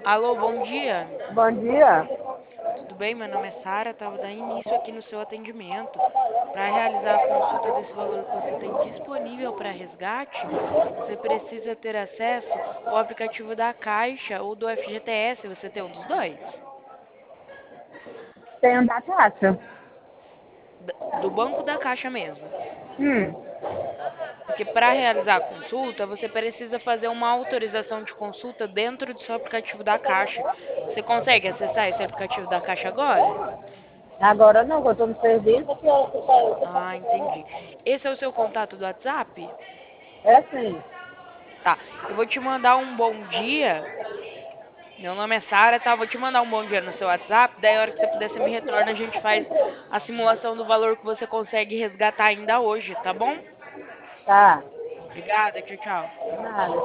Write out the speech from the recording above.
Alô, bom dia. Bom dia. Tudo bem? Meu nome é Sara. Estava dando início aqui no seu atendimento. Para realizar a consulta desse valor que você tem disponível para resgate, você precisa ter acesso ao aplicativo da Caixa ou do FGTS. Você tem um dos dois? Tenho da taxa. Do Banco da Caixa mesmo. Hum, Porque para realizar a consulta, você precisa fazer uma autorização de consulta dentro do seu aplicativo da Caixa. Você consegue acessar esse aplicativo da Caixa agora? agora não, que eu tô no serviço. Ah, entendi. Esse é o seu contato do WhatsApp? É assim. Tá. Eu vou te mandar um bom dia. Meu nome é Sara, tá? Vou te mandar um bom dia no seu WhatsApp. Daí, a hora que você puder, você me retorna. A gente faz a simulação do valor que você consegue resgatar ainda hoje, tá bom? Tá. Obrigada, tchau, tchau. Nada.